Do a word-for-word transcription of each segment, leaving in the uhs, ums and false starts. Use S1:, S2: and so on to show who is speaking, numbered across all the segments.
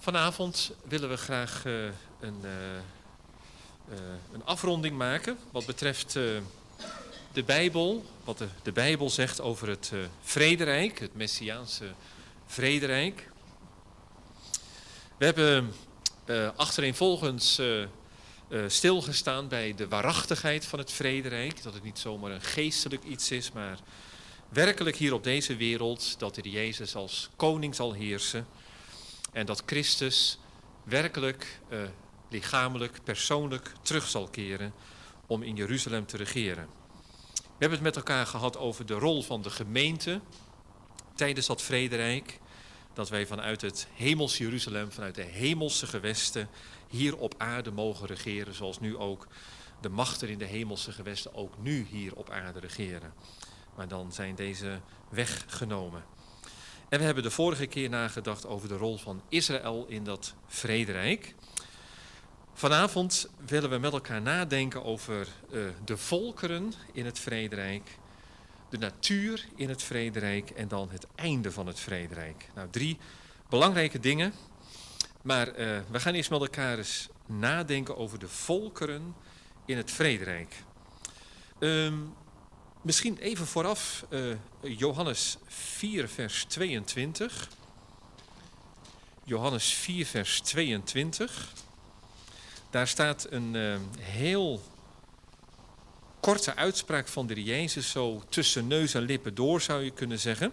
S1: Vanavond willen we graag uh, een, uh, uh, een afronding maken wat betreft uh, de Bijbel. Wat de, de Bijbel zegt over het uh, vrederijk, het Messiaanse vrederijk. We hebben uh, achtereenvolgens uh, uh, stilgestaan bij de waarachtigheid van het vrederijk. Dat het niet zomaar een geestelijk iets is, maar werkelijk hier op deze wereld dat de Jezus als koning zal heersen. En dat Christus werkelijk, uh, lichamelijk, persoonlijk terug zal keren om in Jeruzalem te regeren. We hebben het met elkaar gehad over de rol van de gemeente tijdens dat vrederijk. Dat wij vanuit het hemels Jeruzalem, vanuit de hemelse gewesten hier op aarde mogen regeren. Zoals nu ook de machten in de hemelse gewesten ook nu hier op aarde regeren. Maar dan zijn deze weggenomen. En we hebben de vorige keer nagedacht over de rol van Israël in dat vrederijk. Vanavond willen we met elkaar nadenken over uh, de volkeren in het vrederijk, de natuur in het vrederijk en dan het einde van het vrederijk. Nou, drie belangrijke dingen, maar uh, we gaan eerst met elkaar eens nadenken over de volkeren in het vrederijk. Um, Misschien even vooraf uh, Johannes vier vers tweeëntwintig. Johannes vier vers tweeëntwintig. Daar staat een uh, heel korte uitspraak van de Jezus, zo tussen neus en lippen door zou je kunnen zeggen.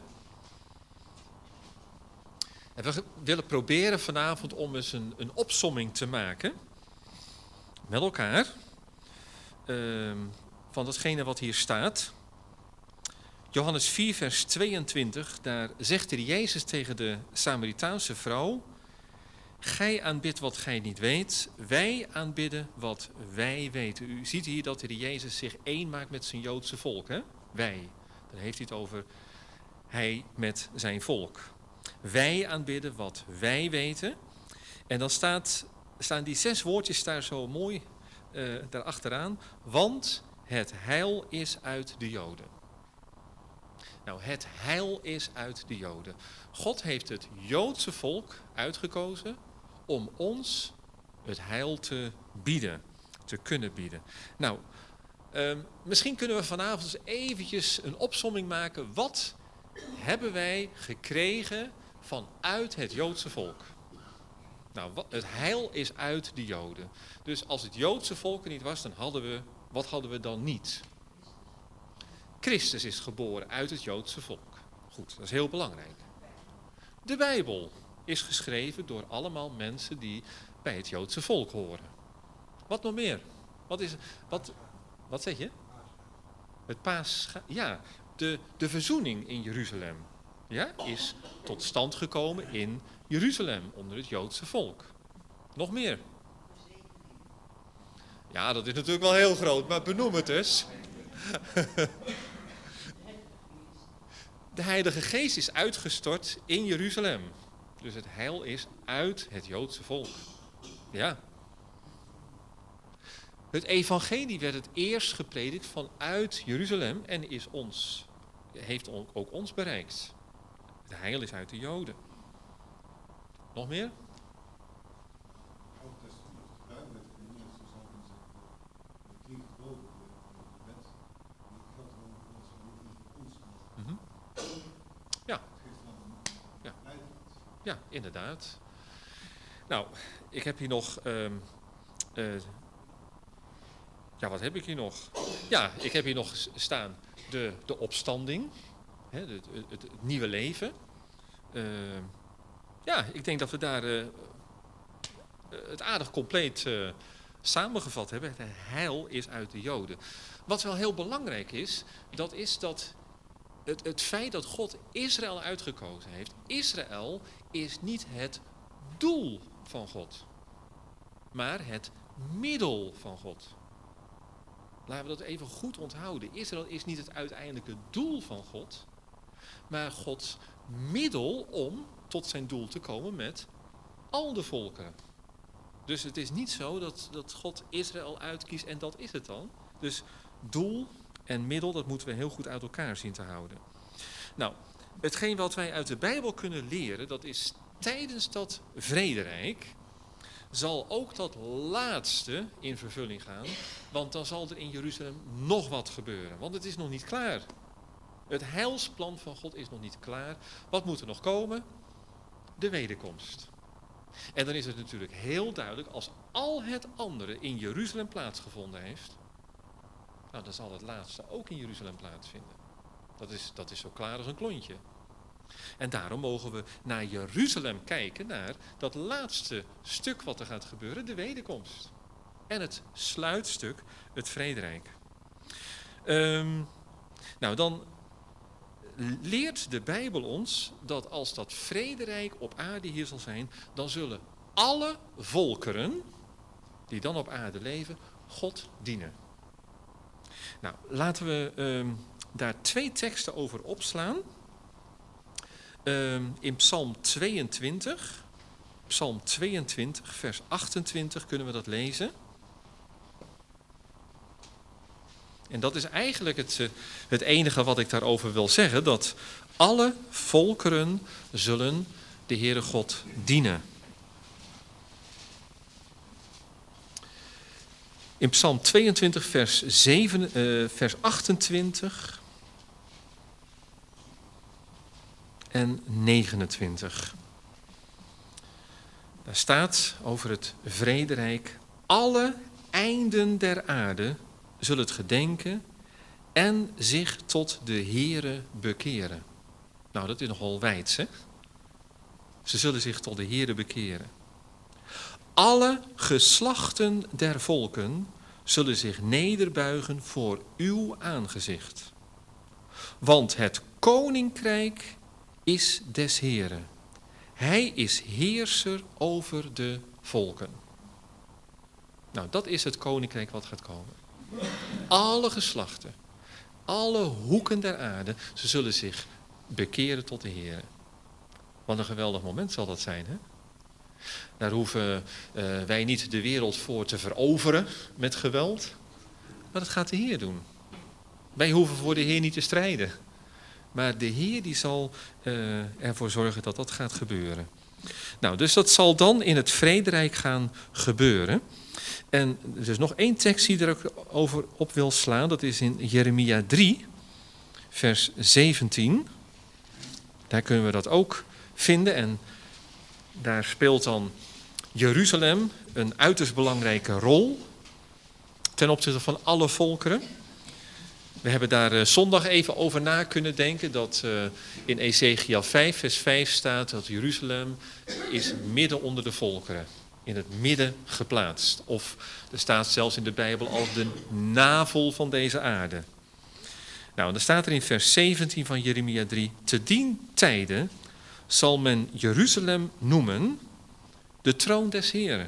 S1: En we willen proberen vanavond om eens een, een opsomming te maken met elkaar uh, van datgene wat hier staat. Johannes vier vers tweeëntwintig, daar zegt de Jezus tegen de Samaritaanse vrouw: gij aanbidt wat gij niet weet, wij aanbidden wat wij weten. U ziet hier dat de Jezus zich één maakt met zijn Joodse volk, hè? Wij. Dan heeft hij het over hij met zijn volk. Wij aanbidden wat wij weten. En dan staat, staan die zes woordjes daar zo mooi uh, daarachteraan. Want het heil is uit de Joden. Nou, het heil is uit de Joden. God heeft het Joodse volk uitgekozen om ons het heil te bieden, te kunnen bieden. Nou, uh, misschien kunnen we vanavond eens eventjes een opsomming maken. Wat hebben wij gekregen vanuit het Joodse volk? Nou, wat, het heil is uit de Joden. Dus als het Joodse volk er niet was, dan hadden we, wat hadden we dan niet? Christus is geboren uit het Joodse volk. Goed, dat is heel belangrijk. De Bijbel is geschreven door allemaal mensen die bij het Joodse volk horen. Wat nog meer? Wat is, wat, wat zeg je? Het paascha... Ja, de, de verzoening in Jeruzalem, ja, is tot stand gekomen in Jeruzalem onder het Joodse volk. Nog meer? Ja, dat is natuurlijk wel heel groot, maar benoem het eens. De Heilige Geest is uitgestort in Jeruzalem. Dus het heil is uit het Joodse volk. Ja. Het evangelie werd het eerst gepredikt vanuit Jeruzalem en is ons, heeft ook ons bereikt. Het heil is uit de Joden. Nog meer? Mm-hmm. Ja. Ja. Ja, inderdaad. Nou, ik heb hier nog... Um, uh, ja, wat heb ik hier nog? Ja, ik heb hier nog staan de, de opstanding. Hè, het, het, het nieuwe leven. Uh, ja, ik denk dat we daar uh, het aardig compleet uh, samengevat hebben. Het heil is uit de Joden. Wat wel heel belangrijk is, dat is dat het, het feit dat God Israël uitgekozen heeft. Israël is niet het doel van God, maar het middel van God. Laten we dat even goed onthouden. Israël is niet het uiteindelijke doel van God, maar Gods middel om tot zijn doel te komen met al de volkeren. Dus het is niet zo dat, dat God Israël uitkiest en dat is het dan. Dus doel en middel, dat moeten we heel goed uit elkaar zien te houden. Nou, hetgeen wat wij uit de Bijbel kunnen leren, dat is tijdens dat vrederijk zal ook dat laatste in vervulling gaan, want dan zal er in Jeruzalem nog wat gebeuren, want het is nog niet klaar. Het heilsplan van God is nog niet klaar. Wat moet er nog komen? De wederkomst. En dan is het natuurlijk heel duidelijk, als al het andere in Jeruzalem plaatsgevonden heeft, nou dan zal het laatste ook in Jeruzalem plaatsvinden. Dat is, dat is zo klaar als een klontje. En daarom mogen we naar Jeruzalem kijken, naar dat laatste stuk wat er gaat gebeuren, de wederkomst. En het sluitstuk, het vrederijk. Um, nou, dan leert de Bijbel ons dat als dat vrederijk op aarde hier zal zijn, dan zullen alle volkeren die dan op aarde leven, God dienen. Nou, laten we um, daar twee teksten over opslaan. Um, in Psalm tweeëntwintig, Psalm tweeëntwintig, vers achtentwintig kunnen we dat lezen. En dat is eigenlijk het, het enige wat ik daarover wil zeggen, dat alle volkeren zullen de Heere God dienen. In Psalm tweeëntwintig, vers, zeven, uh, vers achtentwintig en negenentwintig. Daar staat over het vrederijk: alle einden der aarde zullen het gedenken en zich tot de Heere bekeren. Nou, dat is nogal wijds, hè? Ze zullen zich tot de Heere bekeren. Alle geslachten der volken zullen zich nederbuigen voor uw aangezicht. Want het koninkrijk is des Heeren. Hij is heerser over de volken. Nou, dat is het koninkrijk wat gaat komen. Alle geslachten, alle hoeken der aarde, ze zullen zich bekeren tot de Heer. Wat een geweldig moment zal dat zijn, hè? Daar hoeven uh, wij niet de wereld voor te veroveren met geweld, maar dat gaat de Heer doen. Wij hoeven voor de Heer niet te strijden, maar de Heer die zal uh, ervoor zorgen dat dat gaat gebeuren. Nou, dus dat zal dan in het vrederijk gaan gebeuren. En er is nog één tekst die er ook over op wil slaan. Dat is in Jeremia drie, vers zeventien. Daar kunnen we dat ook vinden. En daar speelt dan Jeruzalem een uiterst belangrijke rol ten opzichte van alle volkeren. We hebben daar uh, zondag even over na kunnen denken. Dat uh, in Ezechiel vijf, vers vijf staat dat Jeruzalem is midden onder de volkeren. In het midden geplaatst. Of er staat zelfs in de Bijbel als de navel van deze aarde. Nou, en dan staat er in vers zeventien van Jeremia drie: te dien tijde zal men Jeruzalem noemen de troon des Heren.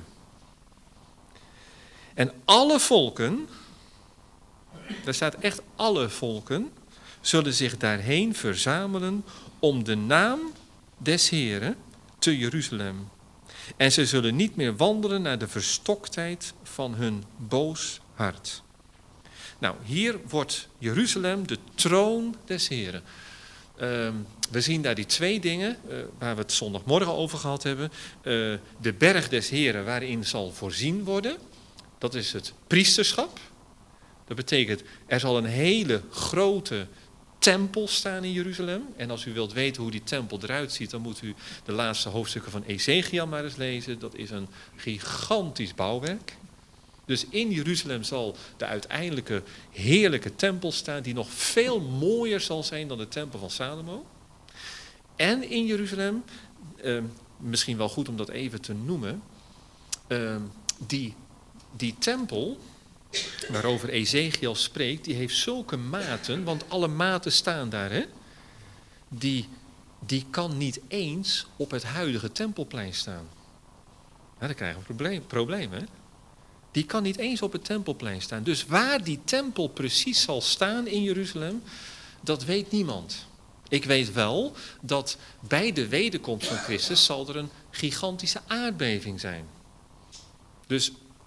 S1: En alle volken, daar staat echt alle volken, zullen zich daarheen verzamelen om de naam des Heren te Jeruzalem. En ze zullen niet meer wandelen naar de verstoktheid van hun boos hart. Nou, hier wordt Jeruzalem de troon des Heren. Uh, we zien daar die twee dingen, uh, waar we het zondagmorgen over gehad hebben. Uh, de berg des Heren waarin zal voorzien worden. Dat is het priesterschap. Dat betekent, er zal een hele grote tempel staan in Jeruzalem. En als u wilt weten hoe die tempel eruit ziet, dan moet u de laatste hoofdstukken van Ezechiel maar eens lezen. Dat is een gigantisch bouwwerk. Dus in Jeruzalem zal de uiteindelijke heerlijke tempel staan, die nog veel mooier zal zijn dan de tempel van Salomo. En in Jeruzalem, eh, misschien wel goed om dat even te noemen, eh, die, die tempel waarover Ezechiel spreekt, die heeft zulke maten, want alle maten staan daar, hè? Die, die kan niet eens op het huidige tempelplein staan. Nou, dan krijgen we een probleem, probleem, hè? Die kan niet eens op het tempelplein staan. Dus waar die tempel precies zal staan in Jeruzalem, dat weet niemand. Ik weet wel dat bij de wederkomst van Christus zal er een gigantische aardbeving zijn. Dus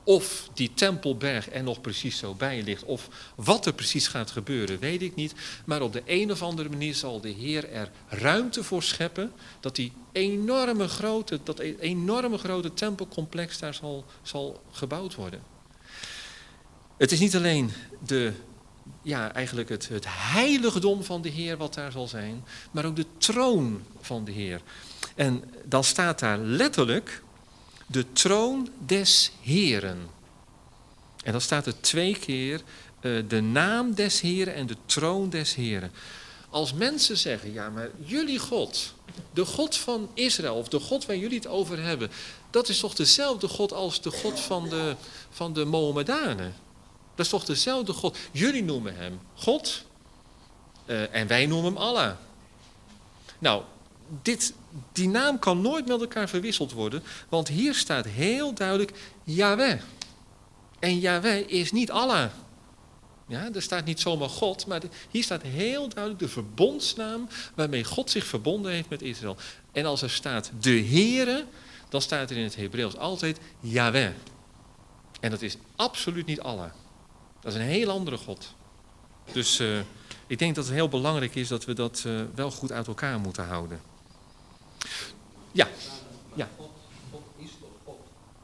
S1: Of die tempelberg er nog precies zo bij ligt, of wat er precies gaat gebeuren, weet ik niet. Maar op de een of andere manier zal de Heer er ruimte voor scheppen, dat die enorme grote, dat enorme grote tempelcomplex daar zal, zal gebouwd worden. Het is niet alleen de, ja, eigenlijk het, het heiligdom van de Heer wat daar zal zijn, maar ook de troon van de Heer. En dan staat daar letterlijk de troon des Heeren. En dan staat er twee keer uh, de naam des Heeren en de troon des Heeren. Als mensen zeggen, ja maar jullie God, de God van Israël, of de God waar jullie het over hebben, dat is toch dezelfde God als de God van de, van de Mohammedanen? Dat is toch dezelfde God? Jullie noemen hem God uh, en wij noemen hem Allah. Nou, dit, die naam kan nooit met elkaar verwisseld worden, want hier staat heel duidelijk Yahweh. En Yahweh is niet Allah. Ja, er staat niet zomaar God, maar de, hier staat heel duidelijk de verbondsnaam waarmee God zich verbonden heeft met Israël. En als er staat de Heere, dan staat er in het Hebreeuws altijd Yahweh. En dat is absoluut niet Allah. Dat is een heel andere God. Dus uh, ik denk dat het heel belangrijk is dat we dat uh, wel goed uit elkaar moeten houden. Ja. Ja.
S2: God, God is toch God?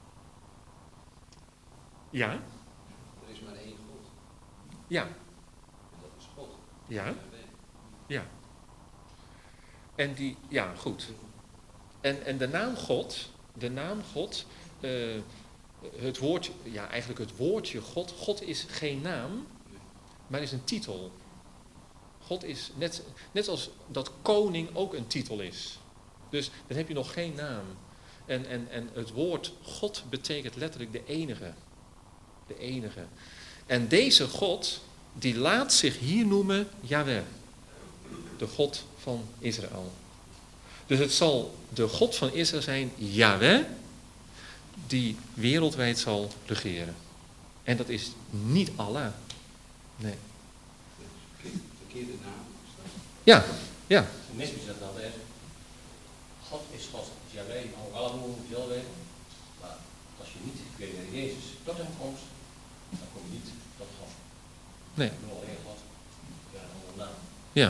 S1: Ja.
S2: Er is maar één God.
S1: Ja.
S2: En dat is God.
S1: Ja. Ja. En die, ja, goed. En, en de naam God, de naam God, uh, het woordje, ja, eigenlijk het woordje God, God is geen naam, maar is een titel. God is net, net als dat koning ook een titel is. Dus dan heb je nog geen naam. En, en, en het woord God betekent letterlijk de enige. De enige. En deze God, die laat zich hier noemen Yahweh. De God van Israël. Dus het zal de God van Israël zijn, Yahweh, die wereldwijd zal regeren. En dat is niet Allah. Nee.
S2: Verkeerde naam.
S1: Ja, ja.
S3: Mensen zeggen dat altijd. God is God, is Yahweh, Allah noemen we wel weten. Maar als je niet weet naar Jezus tot hem komt, dan kom je niet tot God.
S1: Nee.
S3: Ik bedoel alleen God. Ja, een andere naam.
S1: Ja.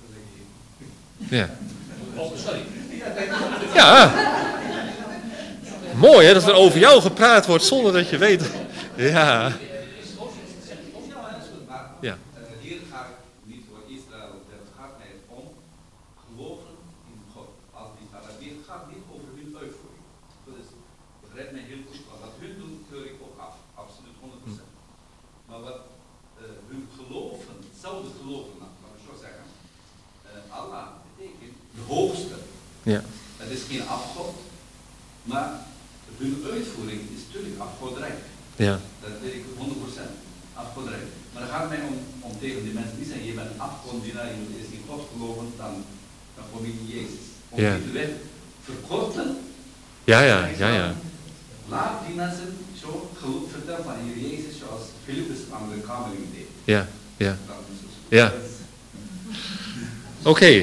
S1: Ja.
S3: Oh, sorry.
S1: Ja. Mooi hè, dat er over jou gepraat wordt zonder dat je weet. Ja. Ja.
S4: Hier gaat niet voor Israël, het gaat mij om geloven in God. Als die Arabier gaat niet over hun euforie. Dat is, begrijp mij heel goed, want wat hun doen, keur ik ook af. Absoluut honderd procent. Maar wat uh, hun geloven, zouden geloven, laat ik zo zeggen. Uh, Allah betekent de hoogste.
S1: Ja.
S4: Het is geen afgod, maar hun uitvoering is natuurlijk afgoderij.
S1: Ja.
S4: Dat weet ik honderd procent. Afgoderij. Maar dan gaat het mij om, om tegen die mensen die zeggen, je bent een afgodienaar, je moet eens in God geloven, dan, dan kom je in Jezus. Om
S1: Ja.
S4: die te willen verkorten,
S1: Ja, ja, ja, ja.
S4: laat die mensen zo geloof vertellen van Heer Jezus, zoals Philippus aan de kamerling deed.
S1: Ja, ja.
S4: Dan is het-
S1: Ja. Oké. Okay.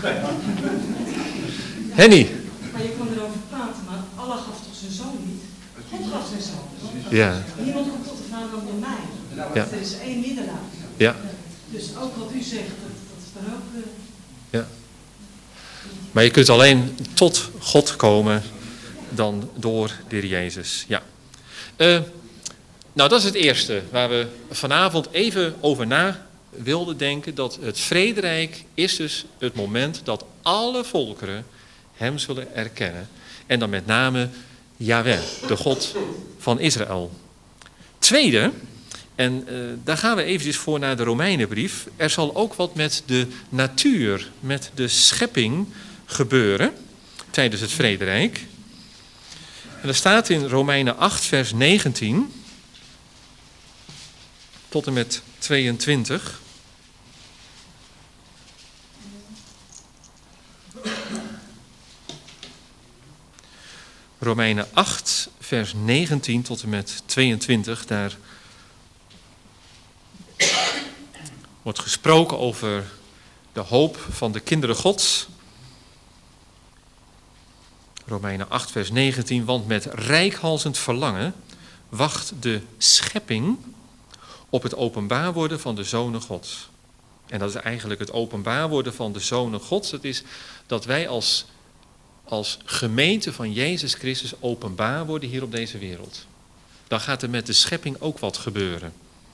S1: Henny.
S5: Maar je kon erover praten, maar Allah gaf toch zijn zoon niet? God gaf zijn zoon.
S1: Ja.
S5: Niemand komt tot de Vader dan door mij.
S1: Ja.
S5: Er is één middelaar.
S1: Ja.
S5: Dus ook wat u zegt, dat, dat is dan ook... Uh...
S1: Ja. Maar je kunt alleen tot God komen dan door de Heer Jezus. Ja. Uh, nou, dat is het eerste waar we vanavond even over na wilden denken. Dat het vrederijk is dus het moment dat alle volkeren hem zullen erkennen. En dan met name Yahweh, de God van Israël. Tweede, en uh, daar gaan we eventjes voor naar de Romeinenbrief. Er zal ook wat met de natuur, met de schepping gebeuren tijdens het vrederijk. En er staat in Romeinen acht vers negentien tot en met tweeëntwintig. Romeinen acht, vers negentien tot en met tweeëntwintig, daar wordt gesproken over de hoop van de kinderen Gods. Romeinen acht, vers negentien, want met reikhalzend verlangen wacht de schepping op het openbaar worden van de Zonen Gods. En dat is eigenlijk het openbaar worden van de Zonen Gods. Dat is dat wij als, als gemeente van Jezus Christus openbaar worden hier op deze wereld. Dan gaat er met de schepping ook wat gebeuren.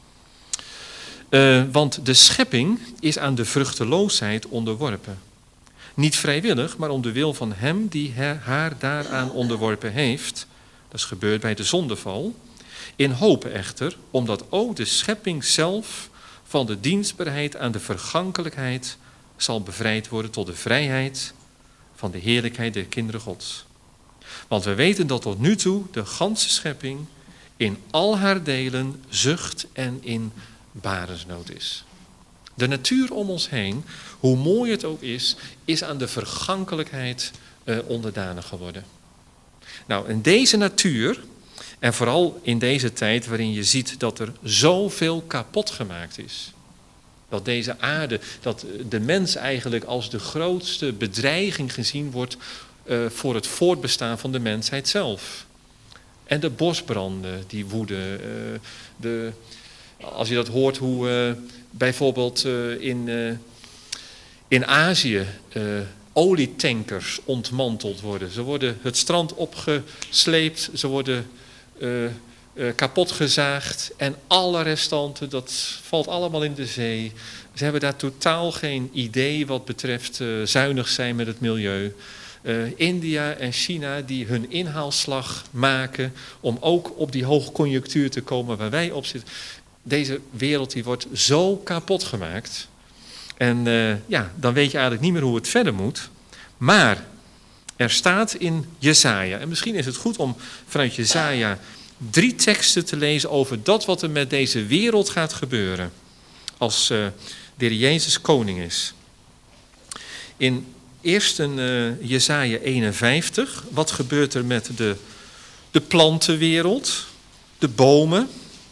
S1: Uh, want de schepping is aan de vruchteloosheid onderworpen. Niet vrijwillig, maar om de wil van hem die haar daaraan onderworpen heeft. Dat is gebeurd bij de zondeval. In hoop echter, omdat ook de schepping zelf van de dienstbaarheid aan de vergankelijkheid zal bevrijd worden tot de vrijheid van de heerlijkheid der kinderen Gods. Want we weten dat tot nu toe de ganse schepping in al haar delen zucht en in barensnood is. De natuur om ons heen, hoe mooi het ook is, is aan de vergankelijkheid uh, onderdanig geworden. Nou, in deze natuur, en vooral in deze tijd waarin je ziet dat er zoveel kapot gemaakt is. Dat deze aarde, dat de mens eigenlijk als de grootste bedreiging gezien wordt uh, voor het voortbestaan van de mensheid zelf. En de bosbranden die woeden. Uh, de, als je dat hoort hoe uh, bijvoorbeeld uh, in, uh, in Azië uh, olietankers ontmanteld worden. Ze worden het strand opgesleept, ze worden uh, uh, kapot gezaagd en alle restanten, dat valt allemaal in de zee. Ze hebben daar totaal geen idee wat betreft uh, zuinig zijn met het milieu. Uh, India en China die hun inhaalslag maken om ook op die hoogconjunctuur te komen waar wij op zitten. Deze wereld die wordt zo kapot gemaakt. En uh, ja, dan weet je eigenlijk niet meer hoe het verder moet. Maar er staat in Jesaja, en misschien is het goed om vanuit Jesaja drie teksten te lezen over dat wat er met deze wereld gaat gebeuren. Als uh, de Heer Jezus koning is. In eerst in uh, Jesaja eenenvijftig, wat gebeurt er met de, de plantenwereld, de bomen?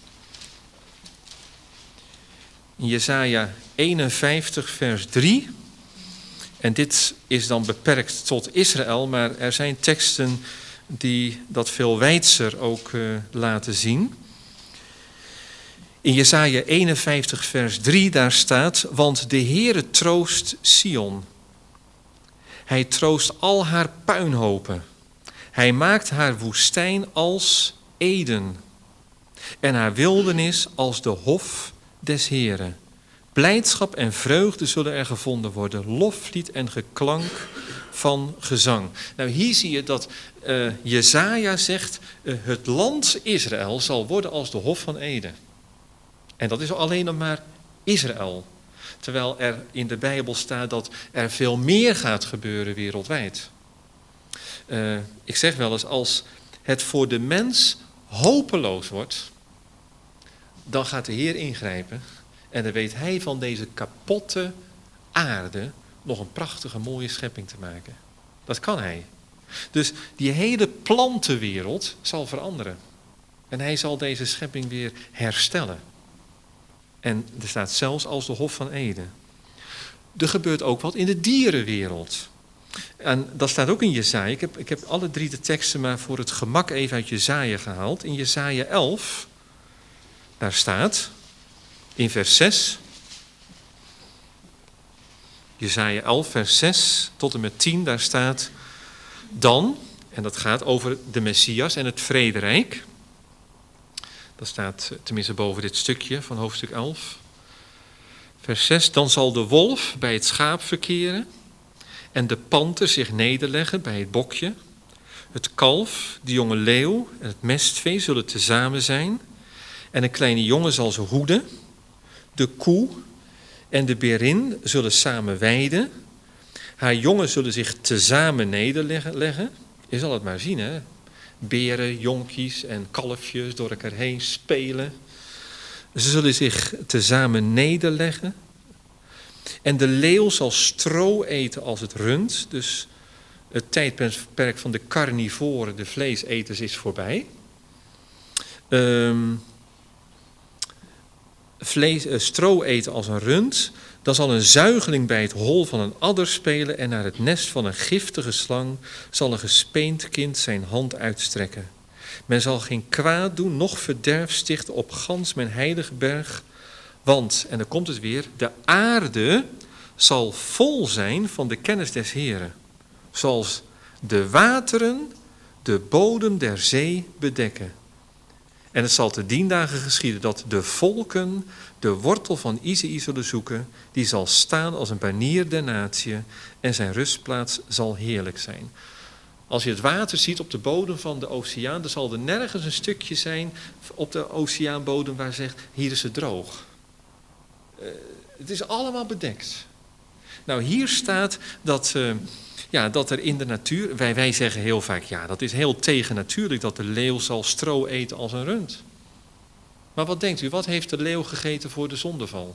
S1: In Jesaja eenenvijftig vers drie, en dit is dan beperkt tot Israël, maar er zijn teksten die dat veel wijdser ook uh, laten zien. In Jesaja eenenvijftig vers drie, daar staat, want de Heere troost Sion. Hij troost al haar puinhopen. Hij maakt haar woestijn als Eden en haar wildernis als de hof des Heren. Blijdschap en vreugde zullen er gevonden worden, loflied en geklank van gezang. Nou, hier zie je dat uh, Jesaja zegt, uh, het land Israël zal worden als de hof van Eden. En dat is alleen nog maar Israël. Terwijl er in de Bijbel staat dat er veel meer gaat gebeuren wereldwijd. Uh, ik zeg wel eens, als het voor de mens hopeloos wordt, dan gaat de Heer ingrijpen. En dan weet hij van deze kapotte aarde nog een prachtige mooie schepping te maken. Dat kan hij. Dus die hele plantenwereld zal veranderen. En hij zal deze schepping weer herstellen. En er staat zelfs als de hof van Eden. Er gebeurt ook wat in de dierenwereld. En dat staat ook in Jesaja. Ik heb, ik heb alle drie de teksten maar voor het gemak even uit Jesaja gehaald. In Jesaja elf, daar staat in vers zes. Jesaja elf, vers zes tot en met tien, daar staat dan, en dat gaat over de Messias en het vrederijk. Dat staat tenminste boven dit stukje van hoofdstuk elf. Vers zes, dan zal de wolf bij het schaap verkeren en de panter zich nederleggen bij het bokje. Het kalf, de jonge leeuw en het mestvee zullen tezamen zijn. En een kleine jongen zal ze hoeden. De koe en de berin zullen samen weiden. Haar jongen zullen zich tezamen nederleggen. Je zal het maar zien, hè. Beren, jonkies en kalfjes door elkaar heen spelen. Ze zullen zich tezamen nederleggen. En de leeuw zal stro eten als het rund. Dus het tijdperk van de carnivoren, de vleeseters, is voorbij. Um, vlees, uh, stro eten als een rund. Dan zal een zuigeling bij het hol van een adder spelen en naar het nest van een giftige slang zal een gespeend kind zijn hand uitstrekken. Men zal geen kwaad doen, noch verderf stichten op gans mijn heilige berg. Want, en dan komt het weer, de aarde zal vol zijn van de kennis des Heren. Zoals de wateren de bodem der zee bedekken. En het zal te dien dagen geschieden dat de volken de wortel van Isaïe zullen zoeken. Die zal staan als een banier der natie en zijn rustplaats zal heerlijk zijn. Als je het water ziet op de bodem van de oceaan, dan zal er nergens een stukje zijn op de oceaanbodem waar zegt, hier is het droog. Uh, het is allemaal bedekt. Nou, hier staat dat, uh, ja, dat er in de natuur, wij, wij zeggen heel vaak, ja, dat is heel tegennatuurlijk dat de leeuw zal stro eten als een rund. Maar wat denkt u, wat heeft de leeuw gegeten voor de zondeval?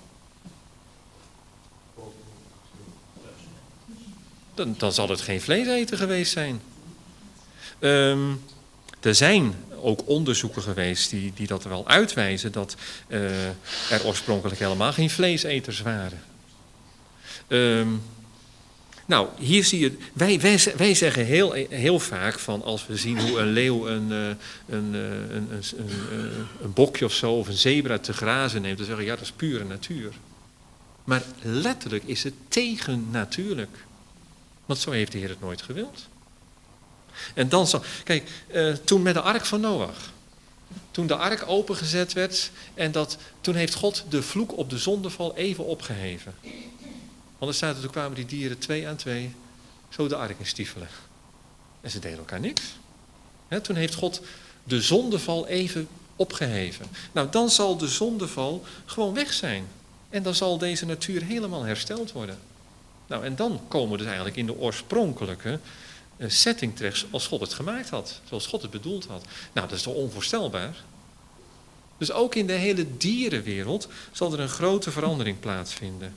S1: Dan, dan zal het geen vleeseten geweest zijn. Um, er zijn ook onderzoeken geweest die, die dat wel uitwijzen dat uh, er oorspronkelijk helemaal geen vleeseters waren. Um, nou, hier zie je, wij, wij, wij zeggen heel, heel vaak van als we zien hoe een leeuw een, een, een, een, een, een, een bokje of zo of een zebra te grazen neemt, dan zeggen we ja, dat is pure natuur. Maar letterlijk is het tegennatuurlijk. Want zo heeft de Heer het nooit gewild. En dan zal, kijk, uh, toen met de ark van Noach. Toen de ark opengezet werd en dat, toen heeft God de vloek op de zondeval even opgeheven. Want er staat, toen kwamen die dieren twee aan twee zo de ark in stiefelen. En ze deden elkaar niks. He, toen heeft God de zondeval even opgeheven. Nou, dan zal de zondeval gewoon weg zijn. En dan zal deze natuur helemaal hersteld worden. Nou, en dan komen we dus eigenlijk in de oorspronkelijke setting terecht als God het gemaakt had. Zoals God het bedoeld had. Nou, dat is toch onvoorstelbaar? Dus ook in de hele dierenwereld zal er een grote verandering plaatsvinden.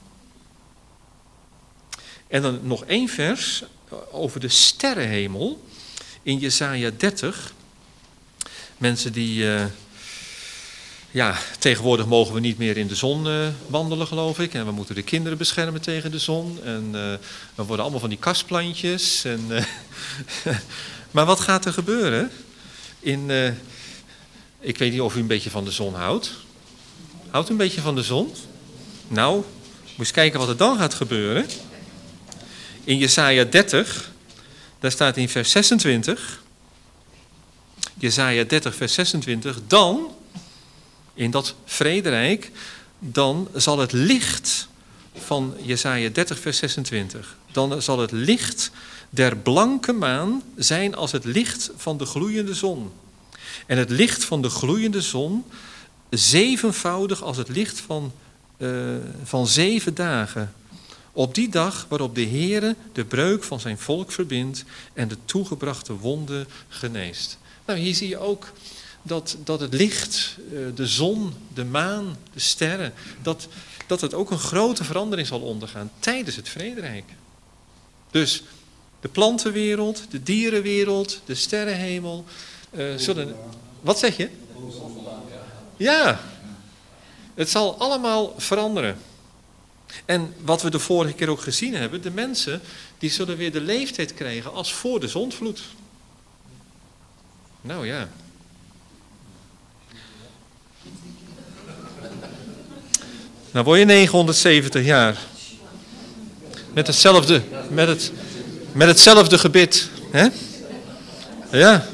S1: En dan nog één vers over de sterrenhemel in Jesaja dertig. Mensen die... Uh, ja, tegenwoordig mogen we niet meer in de zon uh, wandelen, geloof ik. En we moeten de kinderen beschermen tegen de zon. En uh, we worden allemaal van die kastplantjes. En, uh, maar wat gaat er gebeuren? In, uh, ik weet niet of u een beetje van de zon houdt. Houdt u een beetje van de zon? Nou, moet eens kijken wat er dan gaat gebeuren. In Jesaja dertig, daar staat in vers zesentwintig. Jesaja dertig, vers zesentwintig. Dan... In dat vrederijk, dan zal het licht van Jesaja dertig vers zesentwintig. Dan zal het licht der blanke maan zijn als het licht van de gloeiende zon. En het licht van de gloeiende zon zevenvoudig als het licht van, uh, van zeven dagen. Op die dag waarop de Heere de breuk van zijn volk verbindt en de toegebrachte wonden geneest. Nou, hier zie je ook... Dat, dat het licht, de zon, de maan, de sterren, dat, dat het ook een grote verandering zal ondergaan tijdens het vrederijk. Dus de plantenwereld, de dierenwereld, de sterrenhemel, uh, zullen... Wat zeg je? Ja, het zal allemaal veranderen. En wat we de vorige keer ook gezien hebben, de mensen die zullen weer de leeftijd krijgen als voor de zondvloed. Nou ja... Nou word je negenhonderdzeventig jaar. Met hetzelfde, met het, met hetzelfde gebit. Hè? Ja.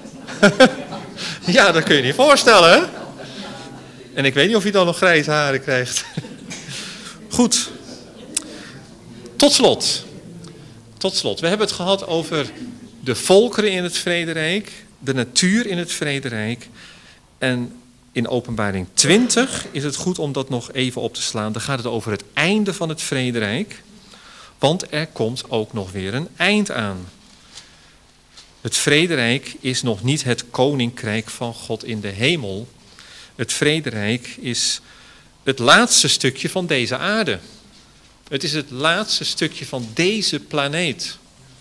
S1: Ja, dat kun je niet voorstellen, hè? En ik weet niet of je dan nog grijze haren krijgt. Goed. Tot slot. Tot slot. We hebben het gehad over de volkeren in het vrederijk. De natuur in het vrederijk. En... In Openbaring twintig is het goed om dat nog even op te slaan. Dan gaat het over het einde van het vrederijk. Want er komt ook nog weer een eind aan. Het vrederijk is nog niet het koninkrijk van God in de hemel. Het vrederijk is het laatste stukje van deze aarde. Het is het laatste stukje van deze planeet.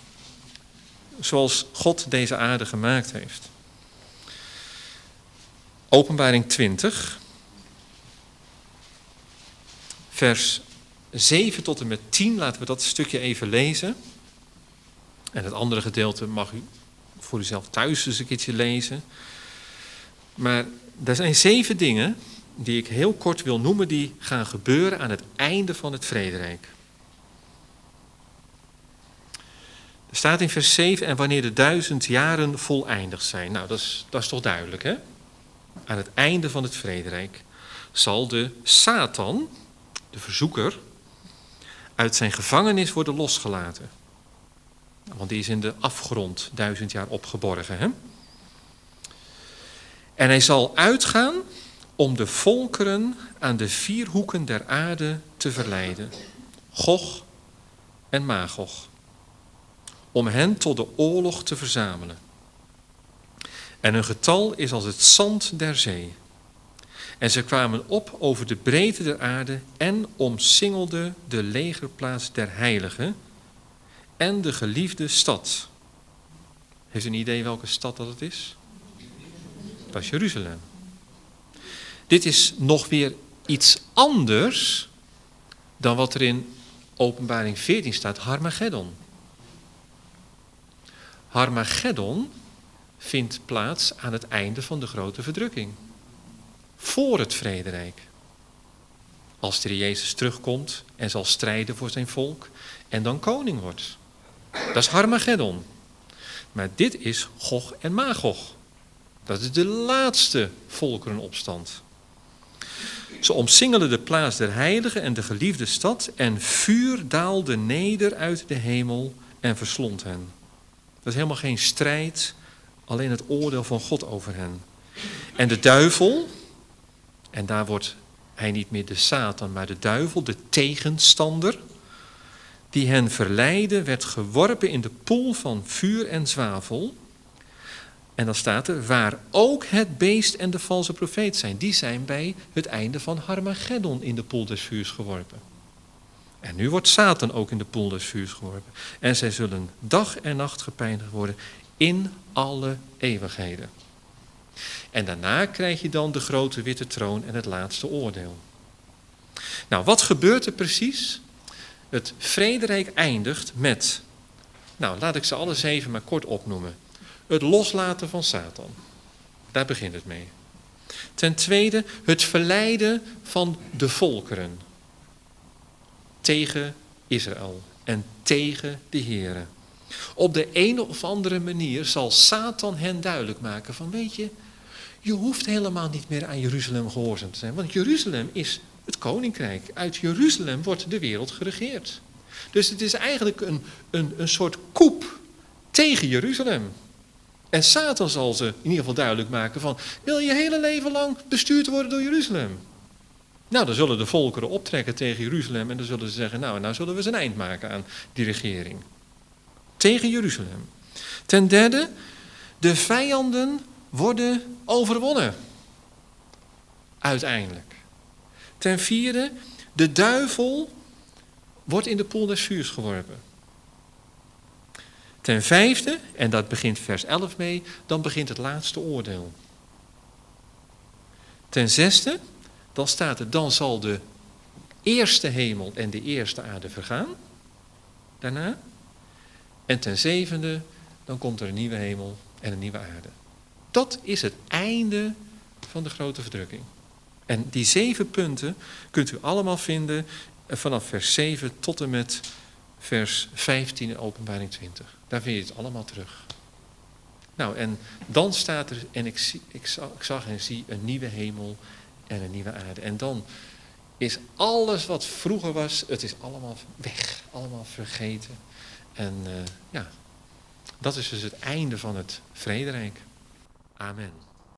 S1: Zoals God deze aarde gemaakt heeft. Openbaring twintig, vers zeven tot en met tien, laten we dat stukje even lezen. En het andere gedeelte mag u voor uzelf thuis eens een keertje lezen. Maar er zijn zeven dingen die ik heel kort wil noemen, die gaan gebeuren aan het einde van het vrederijk. Er staat in vers zeven, en wanneer de duizend jaren voleindigd zijn. Nou, dat is, dat is toch duidelijk, hè? Aan het einde van het vrederijk zal de Satan, de verzoeker, uit zijn gevangenis worden losgelaten. Want die is in de afgrond duizend jaar opgeborgen, hè? En hij zal uitgaan om de volkeren aan de vier hoeken der aarde te verleiden. Gog en Magog. Om hen tot de oorlog te verzamelen. En hun getal is als het zand der zee. En ze kwamen op over de breedte der aarde en omsingelden de legerplaats der heiligen en de geliefde stad. Heeft u een idee welke stad dat het is? Dat is Jeruzalem. Dit is nog weer iets anders dan wat er in Openbaring veertien staat, Harmageddon. Harmageddon vindt plaats aan het einde van de grote verdrukking. Voor het vrederijk. Als de Heer Jezus terugkomt en zal strijden voor zijn volk en dan koning wordt. Dat is Harmageddon. Maar dit is Gog en Magog. Dat is de laatste volkerenopstand. Ze omsingelen de plaats der heiligen en de geliefde stad en vuur daalde neder uit de hemel en verslond hen. Dat is helemaal geen strijd, alleen het oordeel van God over hen. En de duivel, en daar wordt hij niet meer de Satan, maar de duivel, de tegenstander, die hen verleidde, werd geworpen in de poel van vuur en zwavel. En dan staat er, waar ook het beest en de valse profeet zijn. Die zijn bij het einde van Harmageddon in de poel des vuurs geworpen. En nu wordt Satan ook in de poel des vuurs geworpen. En zij zullen dag en nacht gepijnigd worden in alle eeuwigheden. En daarna krijg je dan de grote witte troon en het laatste oordeel. Nou, wat gebeurt er precies? Het vrederijk eindigt met, nou laat ik ze alle zeven maar kort opnoemen. Het loslaten van Satan. Daar begint het mee. Ten tweede, het verleiden van de volkeren. Tegen Israël en tegen de Here. Op de een of andere manier zal Satan hen duidelijk maken van, weet je, je hoeft helemaal niet meer aan Jeruzalem gehoorzaam te zijn. Want Jeruzalem is het koninkrijk. Uit Jeruzalem wordt de wereld geregeerd. Dus het is eigenlijk een, een, een soort coup tegen Jeruzalem. En Satan zal ze in ieder geval duidelijk maken van, wil je hele leven lang bestuurd worden door Jeruzalem? Nou, dan zullen de volkeren optrekken tegen Jeruzalem en dan zullen ze zeggen, nou, nou zullen we eens een eind maken aan die regering. Tegen Jeruzalem. Ten derde, de vijanden worden overwonnen. Uiteindelijk. Ten vierde, de duivel wordt in de poel des vuurs geworpen. Ten vijfde, en dat begint vers elf mee, dan begint het laatste oordeel. Ten zesde, dan staat er, dan zal de eerste hemel en de eerste aarde vergaan. Daarna. En ten zevende, dan komt er een nieuwe hemel en een nieuwe aarde. Dat is het einde van de grote verdrukking. En die zeven punten kunt u allemaal vinden vanaf vers zeven tot en met vers vijftien in Openbaring twintig. Daar vind je het allemaal terug. Nou, en dan staat er, en ik, zie, ik, zag, ik zag en zie een nieuwe hemel en een nieuwe aarde. En dan is alles wat vroeger was, het is allemaal weg, allemaal vergeten. En uh, ja, dat is dus het einde van het vrederijk. Amen.